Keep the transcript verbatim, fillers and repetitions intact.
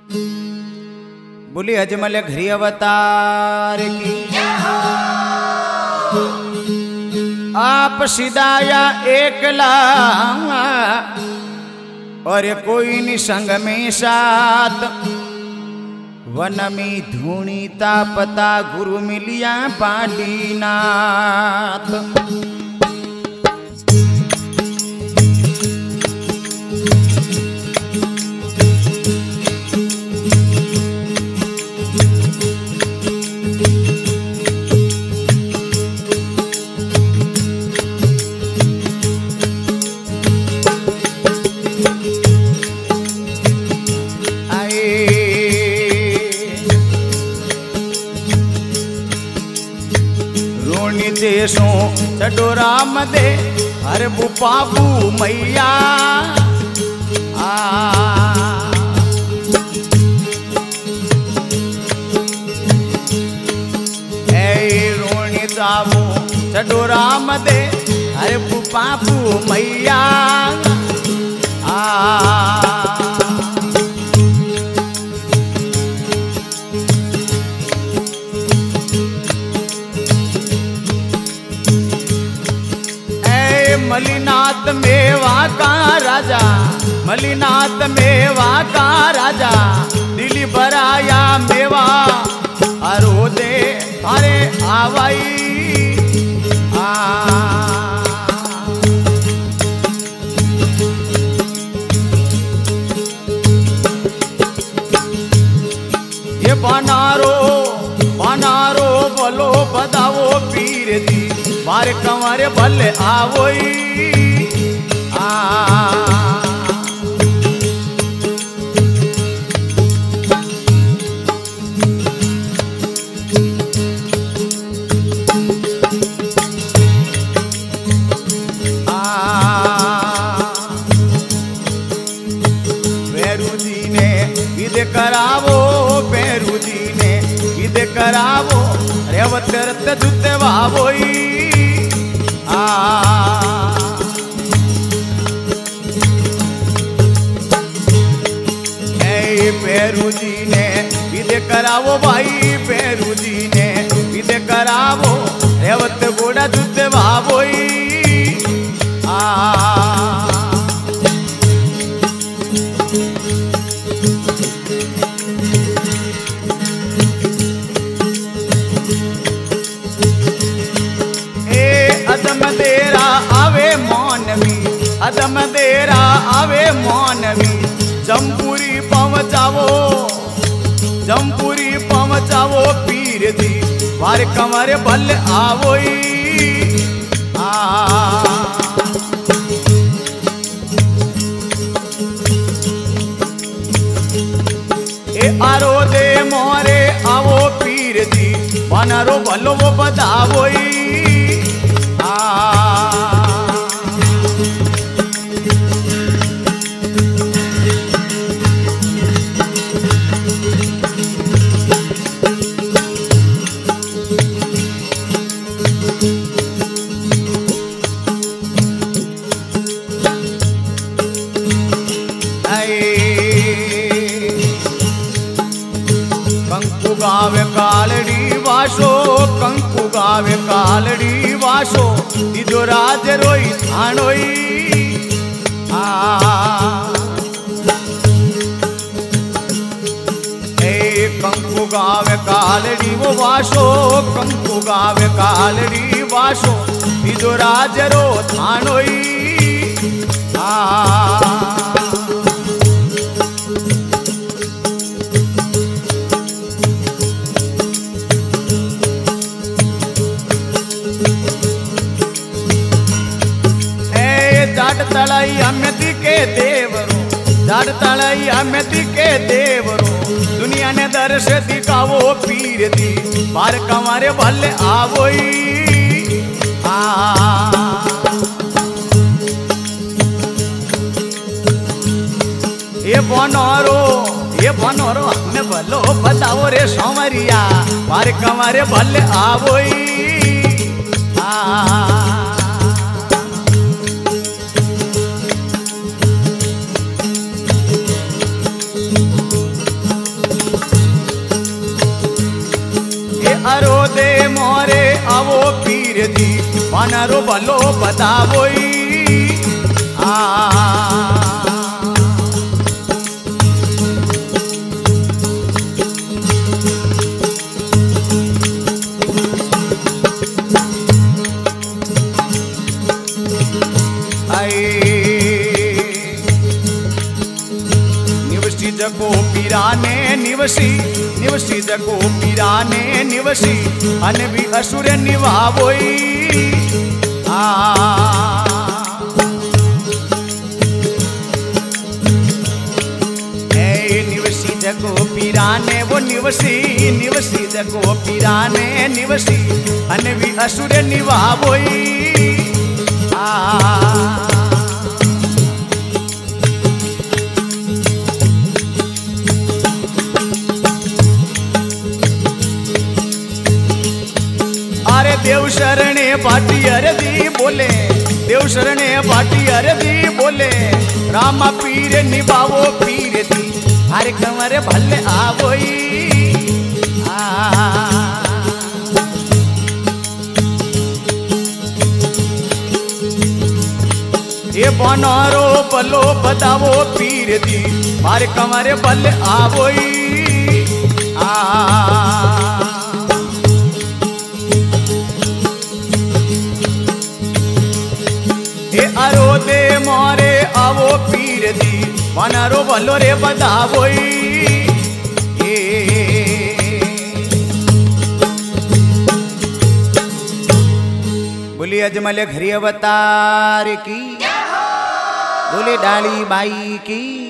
बोली अजमल घरी अवतार की। आप सिदाया एकला और कोई निसंग में साथ, वन में धूणीता पता गुरु मिलिया पाटीनाथ। देशों चडोरा मदे हर बुपाबू मैया आ ए रोणी जाबू चडोरा मदे हर बुपाबू मैया आ मलिनाथ मेवा का राजा, मलिनाथ मेवा का राजा, दिली बराया मेवा अरो दे अरे आवाई आ ये बनारो बनारो बोलो बदावो पीर दी बार कंवर भले आवोई आ भैरू जी ने विद करावो, भैरू जी ने विद करावो, रेवत रत जुते वावोई आ ए भैरू जी ने विद करावो भाई, भैरू जी ने विद करावो, रेवत गोड़ा जुते वावोई आ अदम देरा आवे मौनवी, अदम देरा आवे मौनवी, जमपुरी पहुंचावो, जमपुरी पहुंचावो पीर दी वार कंवर भल आवोई आ ए आरो दे मोरे आवो पीर दी बनरो भलो वो बदावोई कंकु गावे कालड़ी वासो, कंकु गावे कालड़ी वासो, तिजो राज रोई थानोई आ ए कंकु गावे कालड़ी वो वासो, कंकु गावे कालड़ी वासो, तिजो राज रो थानोई आ जाट तलाई अमेती के देवरो, जाट तलाई अमेती के देवरो, दुनिया ने दर्श दिखावो पीर दी बार कंवर भले आवोई आ ये बनोरो ये बनोरो हमें भलो बताओ रे संवरिया बार कंवर भले आवोई आ पीर दी मानारो भलो बतावोई आ निवसी जगो पीराने निवसी निवसी जगो पीराने निवसी अन भी असुर निभावोई आ ए निवसी जगो पीराने वो निवसी निवसी जगो पीराने निवसी अन भी असुर निभावोई आ देव शरणे पाटी अरदी बोले देव शरणे पाटी अरदी बोले रामा पीर निभावो पीर दी हर कमर भले आवोई ये बनारो बलो बतावो पीर दी हर कमर भले आवोई आ अरो दे मारे आवो पीर दी मनारो भलो रे बतावोई बोली अजमल घरी अवतार की बोले डाली बाई की।